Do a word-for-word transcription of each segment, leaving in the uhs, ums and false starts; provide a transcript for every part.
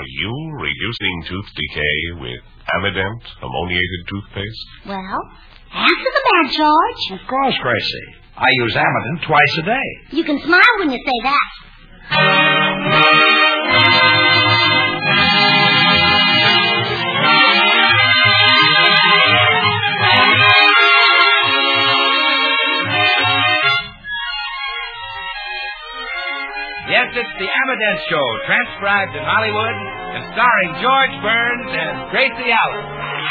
Are you reducing tooth decay with Amident ammoniated toothpaste? Well, answer the man, George. Of course, Gracie. I use Amident twice a day. You can smile when you say that. Yes, it's the Amident Show, transcribed in Hollywood and starring George Burns and Gracie Allen.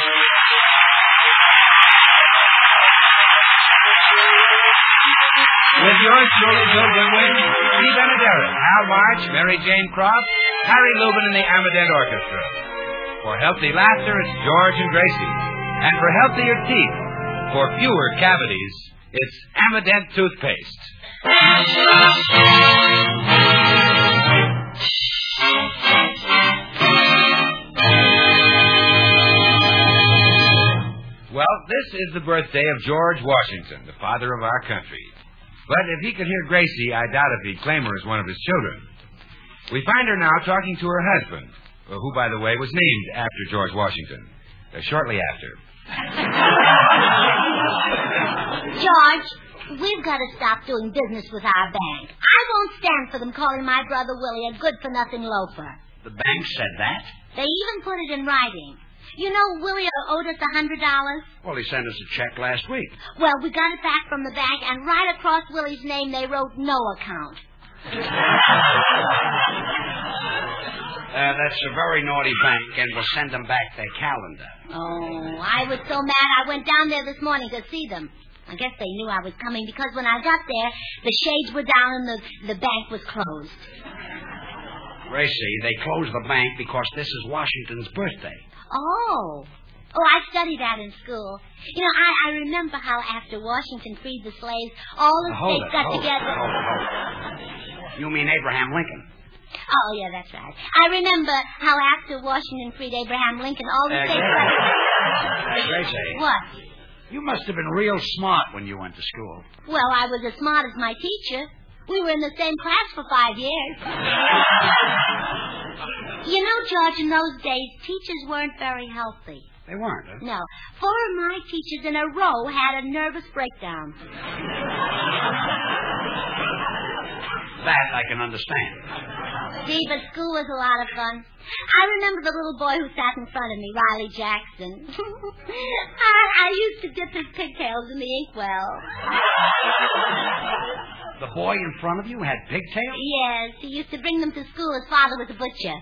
With yours truly, Bill Goodwin, Steve Benaderet, Al March, Mary Jane Croft, Harry Lubin, and the Amident Orchestra. For healthy laughter, it's George and Gracie. And for healthier teeth, for fewer cavities, it's Amident toothpaste. Well, this is the birthday of George Washington, the father of our country. But if he could hear Gracie, I doubt if he'd claim her as one of his children. We find her now talking to her husband, who, by the way, was named after George Washington, uh, shortly after. George, we've got to stop doing business with our bank. I won't stand for them calling my brother Willie a good-for-nothing loafer. The bank said that? They even put it in writing. You know, Willie owed us a hundred dollars. Well, he sent us a check last week. Well, we got it back from the bank, and right across Willie's name, they wrote no account. Uh, that's a very naughty bank, and we'll send them back their calendar. Oh, I was so mad I went down there this morning to see them. I guess they knew I was coming, because when I got there, the shades were down and the, the bank was closed. Gracie, they closed the bank because this is Washington's birthday. Oh. Oh, I studied that in school. You know, I, I remember how after Washington freed the slaves, all the hold states it, got hold together. It, hold it, hold it. You mean Abraham Lincoln? Oh, yeah, that's right. I remember how after Washington freed Abraham Lincoln, all the Uh, states Gracie. got... Hey, Gracie. What? You must have been real smart when you went to school. Well, I was as smart as my teacher. We were in the same class for five years. You know, George, in those days, teachers weren't very healthy. They weren't, huh? No. Four of my teachers in a row had a nervous breakdown. That I can understand. Gee, but school was a lot of fun. I remember the little boy who sat in front of me, Riley Jackson. I, I used to dip his pigtails in the inkwell. The boy in front of you had pigtails? Yes, he used to bring them to school. His father was a butcher.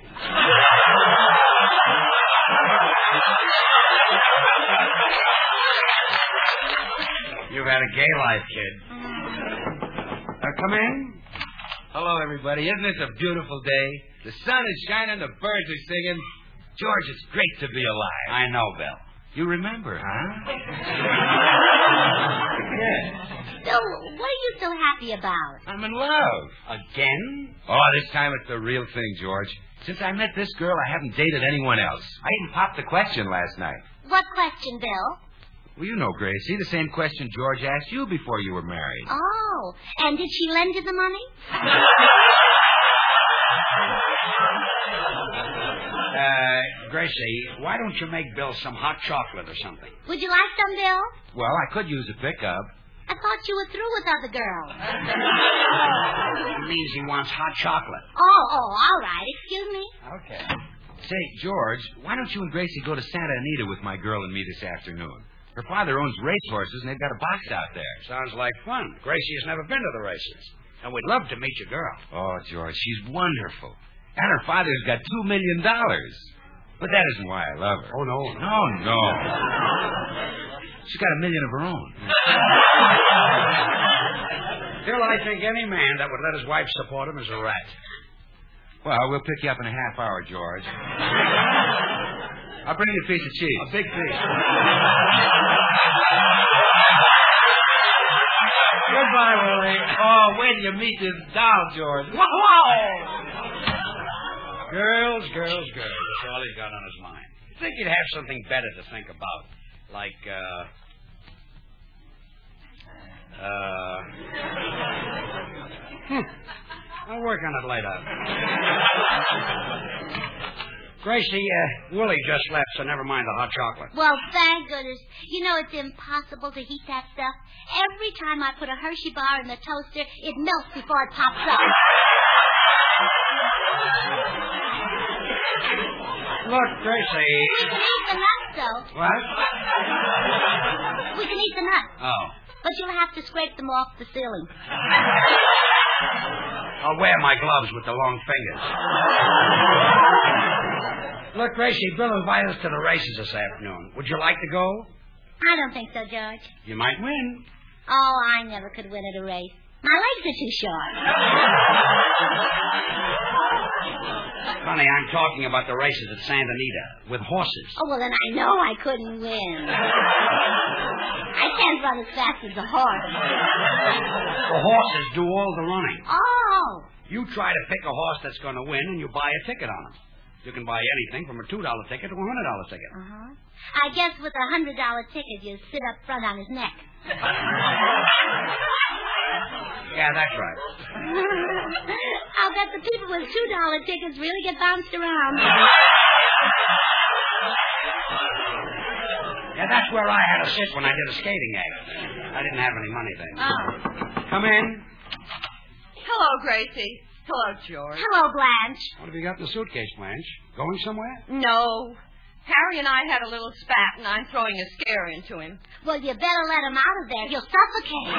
You've had a gay life, kid. Uh, come in. Hello, everybody. Isn't this a beautiful day? The sun is shining, the birds are singing. George, it's great to be alive. I know, Bill. You remember, huh? Yes. So, what are you so happy about? I'm in love. Again? Oh, this time it's the real thing, George. Since I met this girl, I haven't dated anyone else. I even popped the question last night. What question, Bill? Well, you know, Gracie, the same question George asked you before you were married. Oh, and did she lend you the money? Uh, Gracie, why don't you make Bill some hot chocolate or something? Would you like some, Bill? Well, I could use a pickup. I thought you were through with other girls. He means he wants hot chocolate. Oh, oh, all right. Excuse me. Okay. Say, George, why don't you and Gracie go to Santa Anita with my girl and me this afternoon? Her father owns racehorses, and they've got a box out there. Sounds like fun. Gracie has never been to the races. And we'd love to meet your girl. Oh, George, she's wonderful. And her father's got two million dollars. But that isn't why I love her. Oh, no. No, no. She's got a million of her own. Still, I think any man that would let his wife support him is a rat. Well, we'll pick you up in a half hour, George. I'll bring you a piece of cheese. A big piece. Goodbye, Willie. Oh, wait till you meet this doll, George. Whoa! Girls, girls, girls. That's all he's got on his mind. I think he'd have something better to think about. Like, uh... Uh... Hmm. I'll work on it later. Gracie, uh, Willie just left, so never mind the hot chocolate. Well, thank goodness. You know, it's impossible to heat that stuff. Every time I put a Hershey bar in the toaster, it melts before it pops up. Look, Gracie. We can eat the nuts, though. What? We can eat the nuts. Oh. But you'll have to scrape them off the ceiling. I'll wear my gloves with the long fingers. Look, Gracie, Bill invited us to the races this afternoon. Would you like to go? I don't think so, George. You might win. Oh, I never could win at a race. My legs are too short. Honey, I'm talking about the races at Santa Anita with horses. Oh, well, then I know I couldn't win. I can't run as fast as a horse. The horses do all the running. Oh. You try to pick a horse that's going to win, and you buy a ticket on him. You can buy anything from a two dollar ticket to a one hundred dollar ticket. Uh-huh. I guess with a one hundred dollar ticket, you sit up front on his neck. Yeah, that's right. I'll bet the people with two dollar tickets really get bounced around. Yeah, that's where I had to sit when I did a skating act. I didn't have any money then. Oh. Come in. Hello, Gracie. Hello, George. Hello, Blanche. What have you got in the suitcase, Blanche? Going somewhere? No. Harry and I had a little spat, and I'm throwing a scare into him. Well, you better let him out of there. He'll suffocate.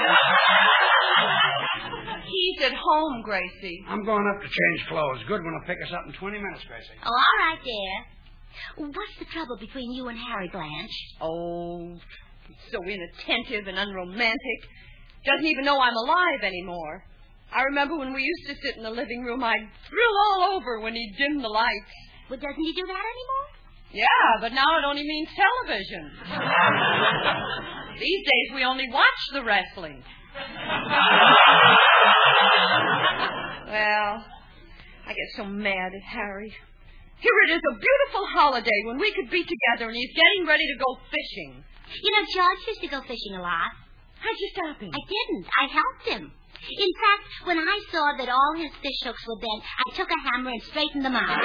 He's at home, Gracie. I'm going up to change clothes. Goodwin will pick us up in twenty minutes, Gracie. Oh, all right, dear. What's the trouble between you and Harry, Blanche? Oh, he's so inattentive and unromantic. Doesn't even know I'm alive anymore. I remember when we used to sit in the living room, I'd thrill all over when he'd dim the lights. Well, doesn't he do that anymore? Yeah, but now it only means television. These days we only watch the wrestling. Well, I get so mad at Harry. Here it is, a beautiful holiday when we could be together, and he's getting ready to go fishing. You know, George used to go fishing a lot. How'd you stop him? I didn't. I helped him. In fact, when I saw that all his fish hooks were bent, I took a hammer and straightened them out.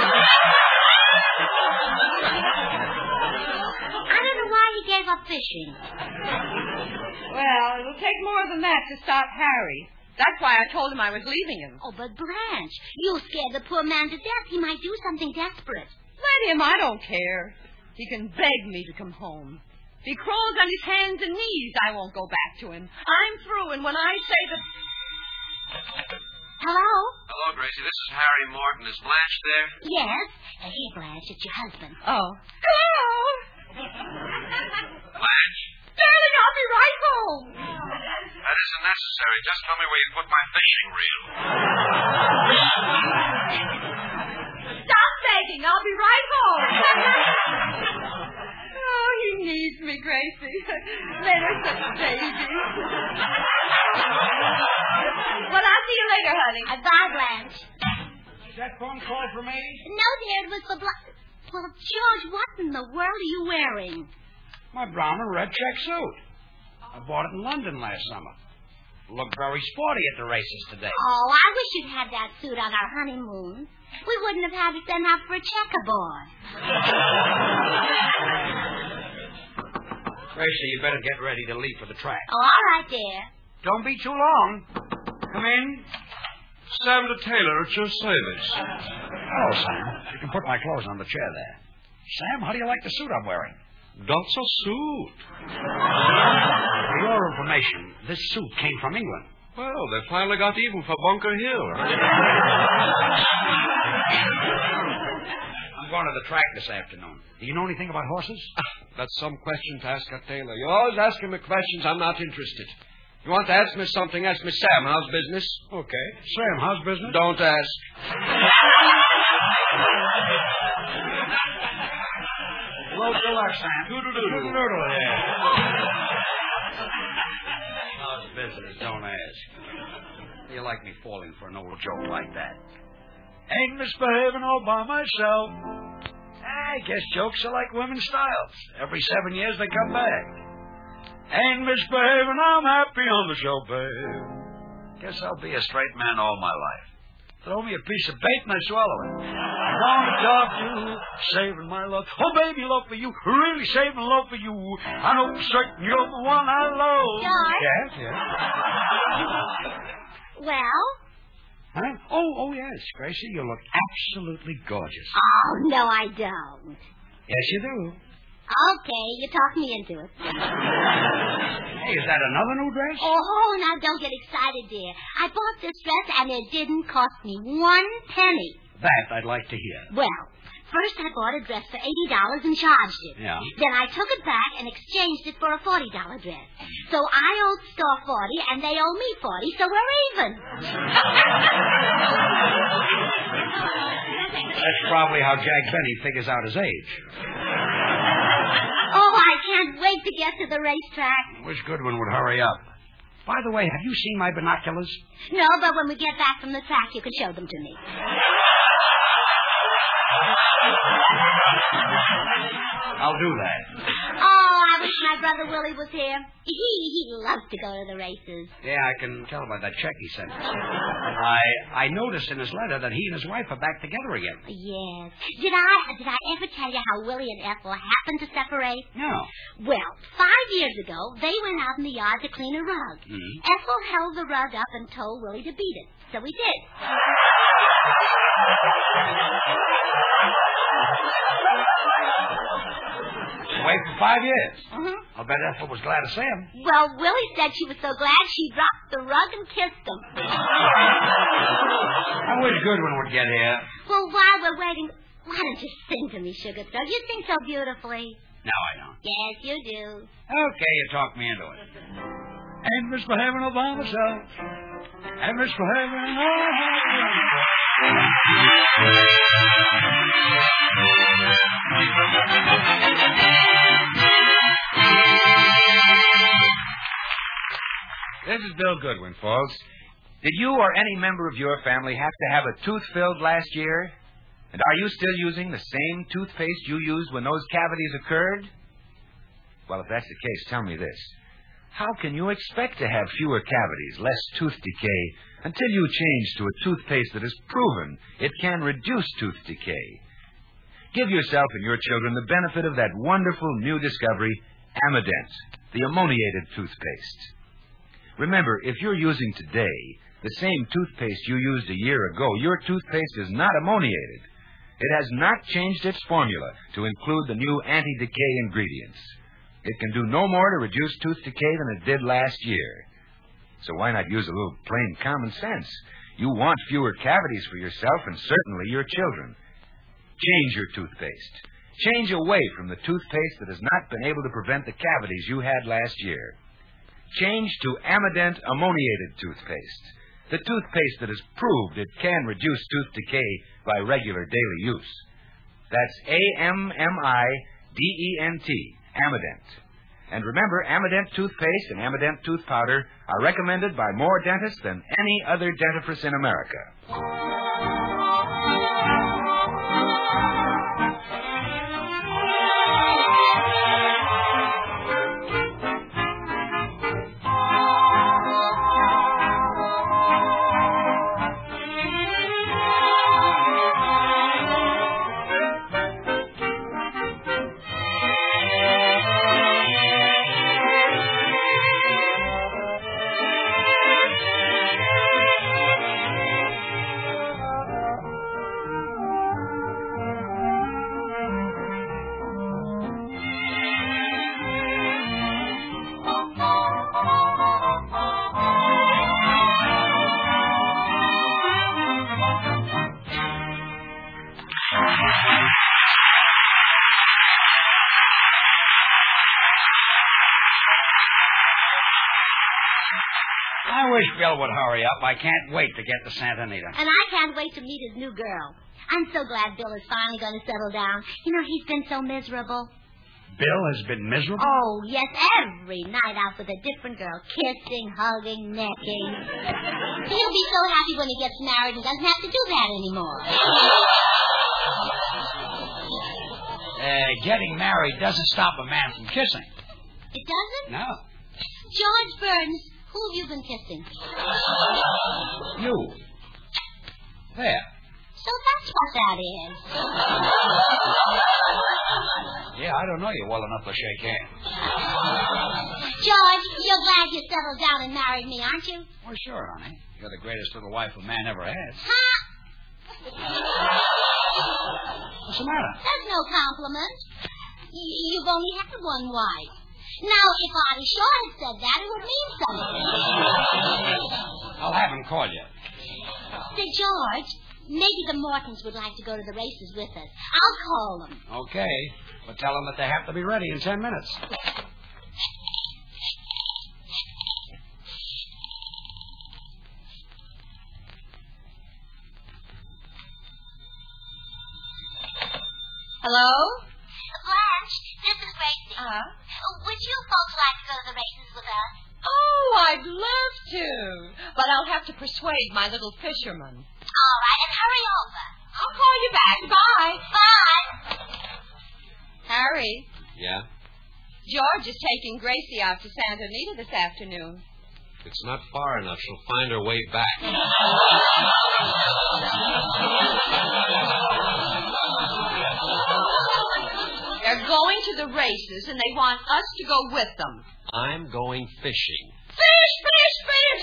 I don't know why he gave up fishing. Well, it'll take more than that to stop Harry. That's why I told him I was leaving him. Oh, but Blanche, you scared the poor man to death. He might do something desperate. Let him. I don't care. He can beg me to come home. If he crawls on his hands and knees, I won't go back to him. I'm through, and when I say that... Hello? Hello, Gracie. This is Harry Morton. Is Blanche there? Yes. Uh, here, Blanche, it's your husband. Oh. Hello! Blanche? Darling, I'll be right home. That isn't necessary. Just tell me where you put my fishing reel. Stop begging. I'll be right home. Oh, he needs me, Gracie. Later, such a baby. Well, I'll see you later, honey. Uh, bye, Blanche. Is that phone call for me? No, dear, it was for Blanche. Well, George, what in the world are you wearing? My brown and red check suit. I bought it in London last summer. Looked very sporty at the races today. Oh, I wish you'd had that suit on our honeymoon. We wouldn't have had to send out for a checkerboard. Gracie, you better get ready to leave for the track. Oh, all right, dear. Don't be too long. Come in. Sam the tailor at your service. Hello, Sam. You can put my clothes on the chair there. Sam, how do you like the suit I'm wearing? Not so suit. For your information, this suit came from England. Well, they finally got even for Bunker Hill. I'm going to the track this afternoon. Do you know anything about horses? That's some question to ask a tailor. You're always asking me questions. I'm not interested. You want to ask me something, ask me Sam. How's business? Okay. Sam, how's business? Don't ask. Load the left, Sam. Doodle-doodle. Doodle, yeah. How's business? Don't ask. You like me falling for an old joke like that? Ain't misbehaving all by myself. I guess jokes are like women's styles. Every seven years they come back. Ain't misbehaving, I'm happy on the show, babe. Guess I'll be a straight man all my life. Throw me a piece of bait and I swallow it. Want to talk to you, saving my love. Oh, baby, love for you, really saving love for you. I know for certain you're the one I love. George? Yes, yes. Well? Huh? Oh, oh, yes, Gracie, you look absolutely gorgeous. Oh, no, I don't. Yes, you do. Okay, you talked me into it. Hey, is that another new dress? Oh, now don't get excited, dear. I bought this dress, and it didn't cost me one penny. That I'd like to hear. Well, first I bought a dress for eighty dollars and charged it. Yeah. Then I took it back and exchanged it for a forty dollars dress. So I owed store forty, and they owe me forty, so we're even. That's probably how Jack Benny figures out his age. Oh, I can't wait to get to the racetrack. Wish Goodwin would hurry up. By the way, have you seen my binoculars? No, but when we get back from the track, you can show them to me. I'll do that. Oh, I wish my brother Willie was here. He he loves to go to the races. Yeah, I can tell by that check he sent us. I I noticed in his letter that he and his wife are back together again. Yes. Did I did I ever tell you how Willie and Ethel happened to separate? No. Well, five years ago, they went out in the yard to clean a rug. Mm-hmm. Ethel held the rug up and told Willie to beat it. So he did. Away for five years. Mm-hmm. I'll bet Ethel was glad to see him. Well, Willie said she was so glad she dropped the rug and kissed him. I wish Goodwin would get here. Well, while we're waiting, why don't you sing to me, Sugar Thug? You sing so beautifully. No, I don't. Yes, you do. Okay, you talked me into it. And Miss for heaven all by myself. And Miss for heaven all This is Bill Goodwin, folks. Did you or any member of your family have to have a tooth filled last year? And are you still using the same toothpaste you used when those cavities occurred? Well, if that's the case, tell me this. How can you expect to have fewer cavities, less tooth decay, until you change to a toothpaste that has proven it can reduce tooth decay? Give yourself and your children the benefit of that wonderful new discovery, Amident, the ammoniated toothpaste. Remember, if you're using today the same toothpaste you used a year ago, your toothpaste is not ammoniated. It has not changed its formula to include the new anti-decay ingredients. It can do no more to reduce tooth decay than it did last year. So why not use a little plain common sense? You want fewer cavities for yourself and certainly your children. Change your toothpaste. Change away from the toothpaste that has not been able to prevent the cavities you had last year. Change to Amident ammoniated toothpaste, the toothpaste that has proved it can reduce tooth decay by regular daily use. That's A M M I D E N T, Amident. And remember, Amident toothpaste and Amident tooth powder are recommended by more dentists than any other dentifrice in America. I wish Bill would hurry up. I can't wait to get to Santa Anita. And I can't wait to meet his new girl. I'm so glad Bill is finally going to settle down. You know, he's been so miserable. Bill has been miserable? Oh, yes, every night out with a different girl, kissing, hugging, necking. He'll be so happy when he gets married and doesn't have to do that anymore. Uh, getting married doesn't stop a man from kissing. It doesn't? No. George Burns, who have you been kissing? You. There. So that's what that is. Yeah, I don't know you well enough to shake hands. George, you're glad you settled down and married me, aren't you? Well, sure, honey. You're the greatest little wife a man ever has. Huh? What's the matter? That's no compliment. Y- you've only had one wife. Now, if Artie Shaw had said that, it would mean something. I'll have him call you. Say, George, maybe the Mortons would like to go to the races with us. I'll call them. Okay, but tell them that they have to be ready in ten minutes. Hello? Blanche, this is Gracie. Uh-huh. Would you folks like to go to the races with us? Oh, I'd love to. But I'll have to persuade my little fisherman. All right, and hurry over. I'll call you back. Bye. Bye. Harry, Yeah? George is taking Gracie out to Santa Anita this afternoon. It's not far enough. She'll find her way back. They're going to the races, and they want us to go with them. I'm going fishing. Fish, fish, fish!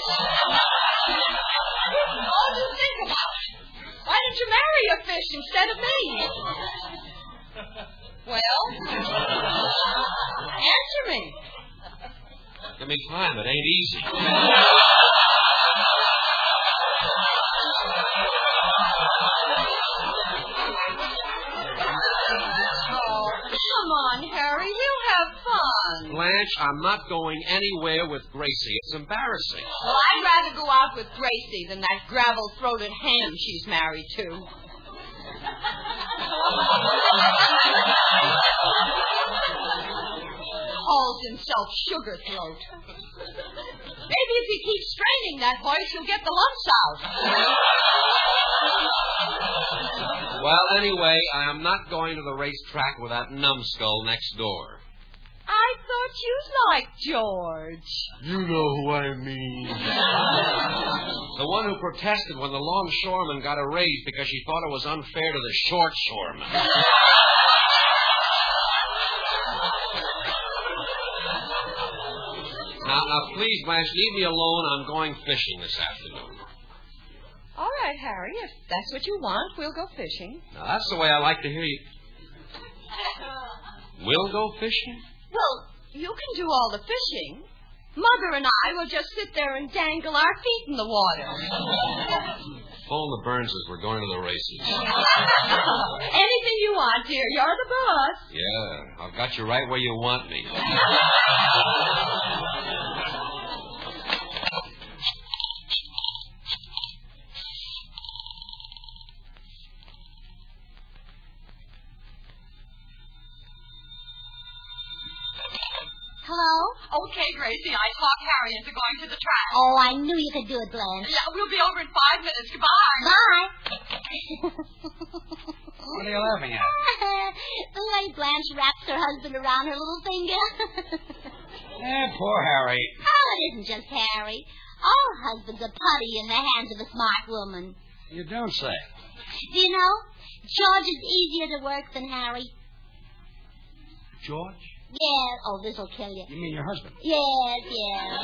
All you think about. Why didn't you marry a fish instead of me? Well, answer me. Let me climb. It ain't easy. Oh, come on, Harry. We'll have fun. Blanche, I'm not going anywhere with Gracie. It's embarrassing. Well, I'd rather go out with Gracie than that gravel-throated ham she's married to. Calls himself Sugar Throat. Maybe if he keeps straining that voice, he'll get the lumps out. Well, anyway, I am not going to the racetrack with that numbskull next door. I thought you liked George. You know who I mean. The one who protested when the longshoreman got a raise because she thought it was unfair to the short shoreman. Now, now, please, Blanche, leave me alone. I'm going fishing this afternoon. All right, Harry, if that's what you want, we'll go fishing. Now, that's the way I like to hear you. We'll go fishing? Well, you can do all the fishing. Mother and I will just sit there and dangle our feet in the water. Phone the Burnses. We're going to the races. Anything you want, dear. You're the boss. Yeah, I've got you right where you want me. Hello? Okay, Gracie, I talked Harry into going to the track. Oh, I knew you could do it, Blanche. Yeah, we'll be over in five minutes. Goodbye. Bye. What are you laughing at? The way Blanche wraps her husband around her little finger. Eh, poor Harry. Oh, it isn't just Harry. All husbands are putty in the hands of a smart woman. You don't say. Do you know, George is easier to work than Harry. George? Yeah. Oh, this'll kill you. You mean your husband? Yes, yes.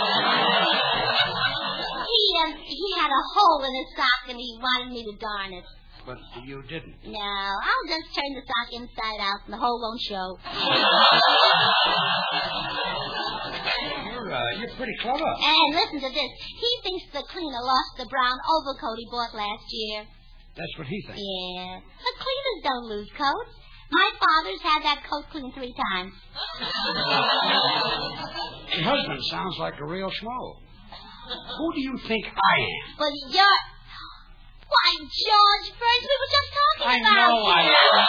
he, um, he had a hole in his sock and he wanted me to darn it. But you didn't. No, I'll just turn the sock inside out and the hole won't show. You're, uh, you're pretty clever. And listen to this. He thinks the cleaner lost the brown overcoat he bought last year. That's what he thinks. Yeah. But cleaners don't lose coats. My father's had that coat cleaned three times. Your husband sounds like a real schmo. Who do you think I am? Well, you're... Why, George, first we were just talking I about know you. I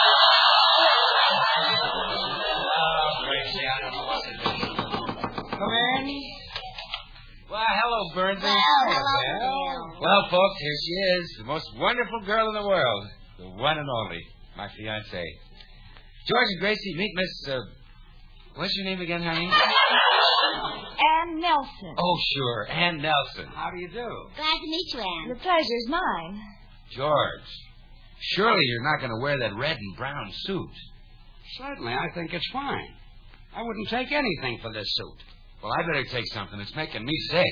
am. Oh, Gracie, I don't know what to do. Come in. Well, hello, Burnsy. Well, hello, Bill. Well, folks, here she is, the most wonderful girl in the world, the one and only, my fiancée. George and Gracie, meet Miss, uh, what's your name again, honey? Ann Nelson. Oh, sure, Ann Nelson. How do you do? Glad to meet you, Anne. The pleasure's mine. George, Surely you're not going to wear that red and brown suit. Certainly, I think it's fine. I wouldn't take anything for this suit. Well, I better take something. It's making me sick.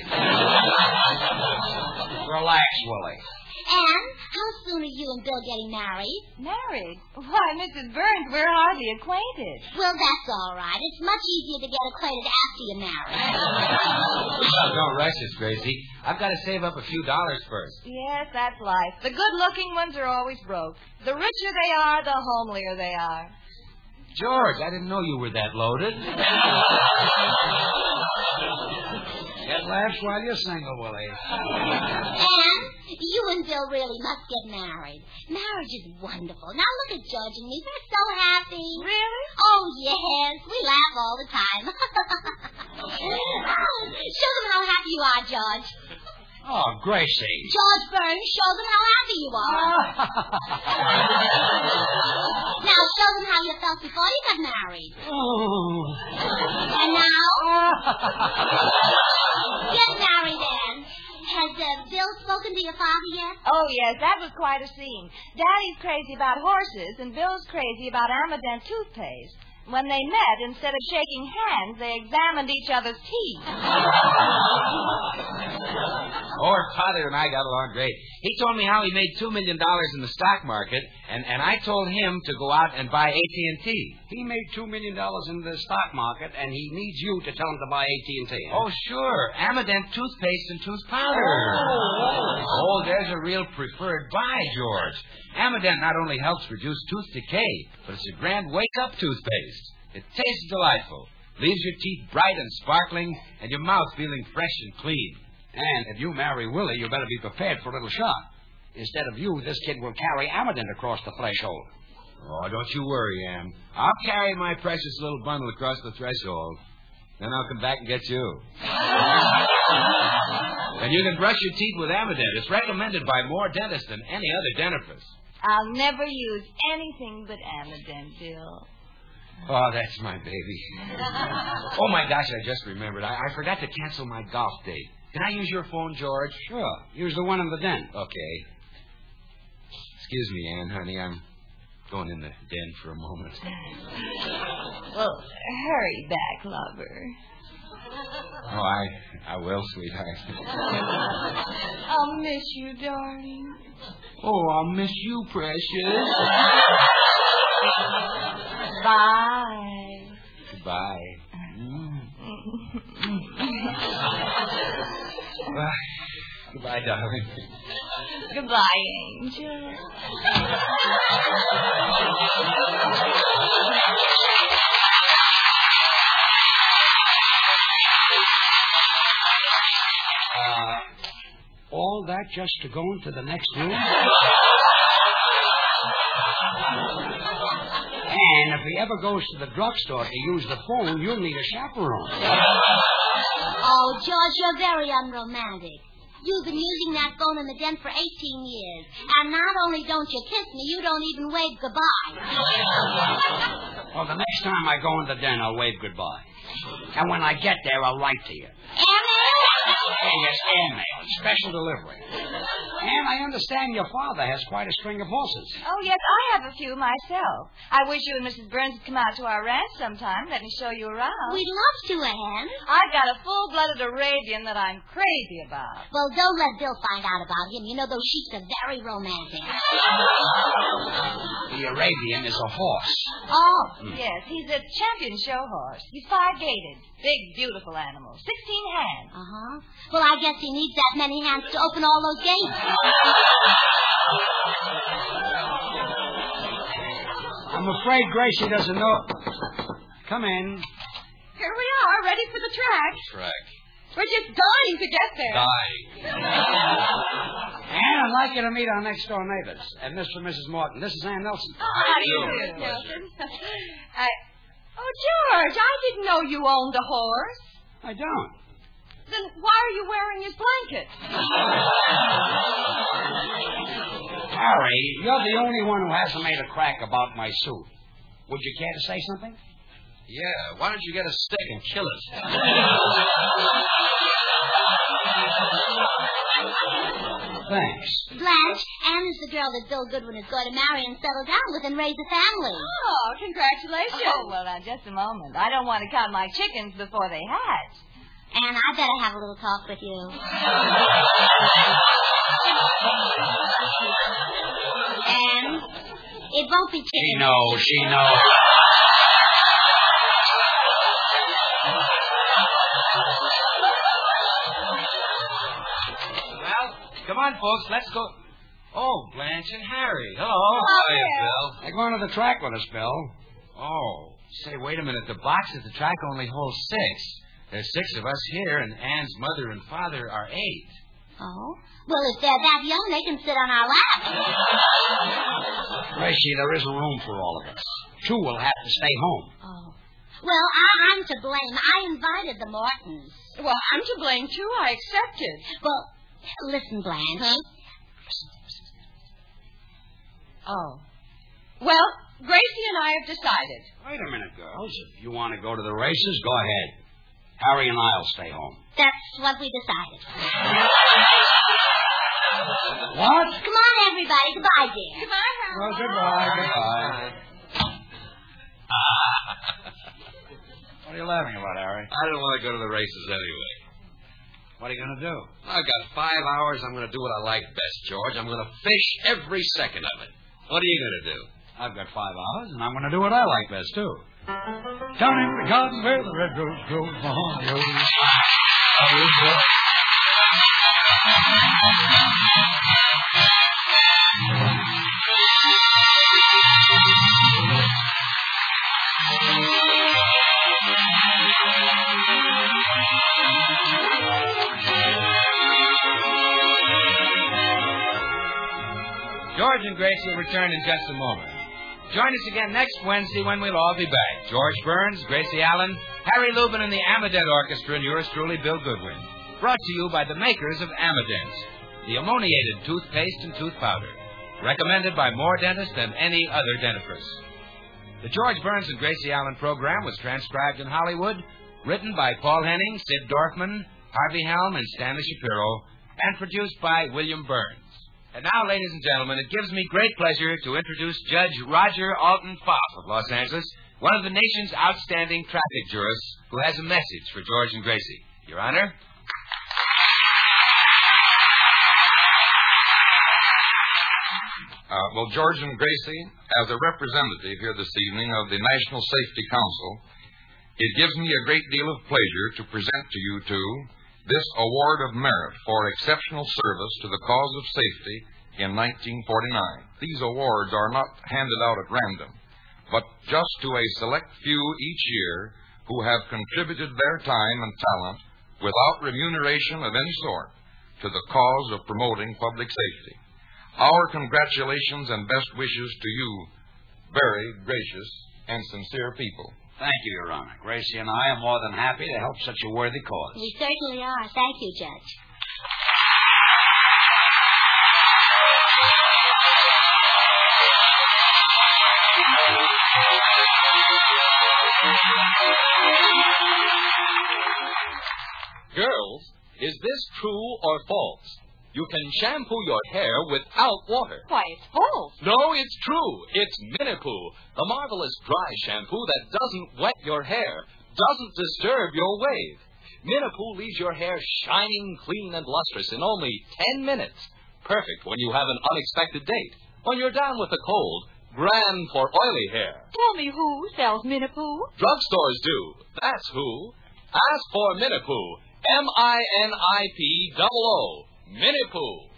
Relax, Willie. Anne, how soon are you and Bill getting married? Married? Why, Missus Burns, we're hardly acquainted. Well, that's all right. It's much easier to get acquainted after you're married. Oh, don't rush us, Gracie. I've got to save up a few dollars first. Yes, that's life. The good-looking ones are always broke. The richer they are, the homelier they are. George, I didn't know you were that loaded. Get laughs while you're single, Willie. Anne, you and Bill really must get married. Marriage is wonderful. Now look at George and me. We're so happy. Really? Oh, yes. We laugh all the time. Show them how happy you are, George. Oh, Gracie. George Burns, show them how happy you are. Now show them how you felt before you got married. Oh. And now? Get married, Anne. Has uh, Bill spoken to your father yet? Oh, yes, that was quite a scene. Daddy's crazy about horses, and Bill's crazy about Amadent toothpaste. When they met, instead of shaking hands, they examined each other's teeth. Oh, Father and I got along great. He told me how he made two million dollars in the stock market, and, and I told him to go out and buy A T and T. He made two million dollars in the stock market, and he needs you to tell him to buy A T and T. Oh, sure. Amadent toothpaste and tooth powder. Oh. Oh, there's a real preferred buy, George. Amadent not only helps reduce tooth decay, but it's a grand wake-up toothpaste. It tastes delightful, leaves your teeth bright and sparkling, and your mouth feeling fresh and clean. And if you marry Willie, you better be prepared for a little shock. Instead of you, this kid will carry Amadent across the threshold. Oh, don't you worry, Ann. I'll carry my precious little bundle across the threshold. Then I'll come back and get you. And you can brush your teeth with Amadent. It's recommended by more dentists than any other dentifrice. I'll never use anything but Amadent, Bill. Oh, that's my baby. Oh, my gosh, I just remembered. I, I forgot to cancel my golf date. Can I use your phone, George? Sure. Use the one in the den. Okay. Excuse me, Ann, honey. I'm going in the den for a moment. Well, hurry back, lover. Oh, I I will, sweetheart. I'll miss you, darling. Oh, I'll miss you, precious. Bye. Goodbye. Bye. Goodbye, darling. Goodbye, Angel. Uh, all that just to go into the next room? And if he ever goes to the drugstore to use the phone, you'll need a chaperone. Oh, George, you're very unromantic. You've been using that phone in the den for eighteen years. And not only don't you kiss me, you don't even wave goodbye. Well, the next time I go in the den, I'll wave goodbye. And when I get there, I'll write to you. Airmail? Yes, airmail. Special delivery. And I understand your father has quite a string of horses. Oh, yes, I have a few myself. I wish you and Missus Burns would come out to our ranch sometime. Let me show you around. We'd love to, Anne. I've got a full-blooded Arabian that I'm crazy about. Well, don't let Bill find out about him. You know, those sheep are very romantic. The Arabian is a horse. Oh, yes, he's a champion show horse. He's five-gated. Big, beautiful animal. Sixteen hands. Uh-huh. Well, I guess he needs that many hands to open all those gates. I'm afraid Gracie doesn't know. Come in. Here we are, ready for the track. Track. We're just dying to get there. Dying. Anne, I'd like you to meet our next-door neighbors. And Mister and Missus Morton. This is Ann Nelson. Oh, how do you do, Nelson? I... Oh, George, I didn't know you owned a horse. I don't. Then why are you wearing his blanket? Harry, you're the only one who hasn't made a crack about my suit. Would you care to say something? Yeah, why don't you get a stick and kill it? Thanks. Blanche, Anne is the girl that Bill Goodwin is going to marry and settle down with and raise a family. Oh, congratulations. Oh, well, now, just a moment. I don't want to count my chickens before they hatch. Anne, I better have a little talk with you. Anne, it won't be chickens. She knows, she knows. Well, come on, folks, let's go. Oh, Blanche and Harry. Hello. Oh, Hiya, yeah. Bill. They're going to the track with us, Bill. Oh, say, wait a minute. The box at the track only holds six. There's six of us here, and Anne's mother and father are eight. Oh? Well, if they're that young, they can sit on our lap. Gracie, there isn't room for all of us. Two will have to stay home. Oh. Well, I- I'm to blame. I invited the Mortons. Well, I'm to blame, too. I accepted. Well, listen, Blanche. Huh? Oh. Well, Gracie and I have decided. Wait a minute, girls. If you want to go to the races, go ahead. Harry and I'll stay home. That's what we decided. What? Come on, everybody. Goodbye, dear. Goodbye, Harold. Well, goodbye. Goodbye. What are you laughing about, Harry? I don't want to go to the races anyway. What are you going to do? I've got five hours. I'm going to do what I like best, George. I'm going to fish every second of it. What are you going to do? I've got five hours, and I'm going to do what I like best, too. Down in the garden where the red rose grows, my home goes. George and Gracie will return in just a moment. Join us again next Wednesday when we'll all be back. George Burns, Gracie Allen, Harry Lubin, and the Amadent Orchestra, and yours truly, Bill Goodwin. Brought to you by the makers of Amadent, the ammoniated toothpaste and tooth powder. Recommended by more dentists than any other dentifrice. The George Burns and Gracie Allen program was transcribed in Hollywood, written by Paul Henning, Sid Dorfman, Harvey Helm, and Stanley Shapiro, and produced by William Burns. And now, ladies and gentlemen, it gives me great pleasure to introduce Judge Roger Alton Pfaff of Los Angeles, one of the nation's outstanding traffic jurists, who has a message for George and Gracie. Your Honor? Uh, well, George and Gracie, as a representative here this evening of the National Safety Council, it gives me a great deal of pleasure to present to you two this award of merit for exceptional service to the cause of safety in nineteen forty-nine. These awards are not handed out at random, but just to a select few each year who have contributed their time and talent without remuneration of any sort to the cause of promoting public safety. Our congratulations and best wishes to you, very gracious and sincere people. Thank you, Your Honor. Gracie and I are more than happy to help such a worthy cause. We certainly are. Thank you, Judge. Girls, is this true or false? You can shampoo your hair without water. Why, it's false. No, it's true. It's Minipoo, the marvelous dry shampoo that doesn't wet your hair, doesn't disturb your wave. Minipoo leaves your hair shining clean and lustrous in only ten minutes. Perfect when you have an unexpected date. When you're down with a cold, grand for oily hair. Tell me who sells Minipoo? Drugstores do. That's who. Ask for Minipoo. M I N I P O O. Minipoo.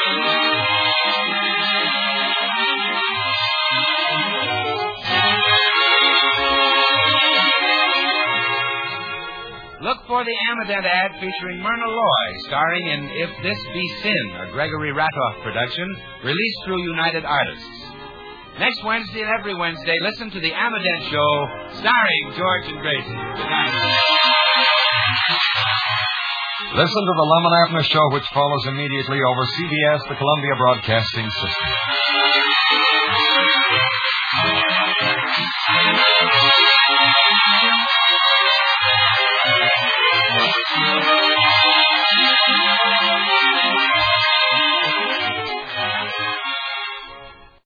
Look for the Amadent ad featuring Myrna Loy, starring in If This Be Sin, a Gregory Ratoff production, released through United Artists. Next Wednesday and every Wednesday, listen to the Amadent Show, starring George and Gracie. Good night. Listen to the Lemon Abner Show, which follows immediately over C B S, the Columbia Broadcasting System.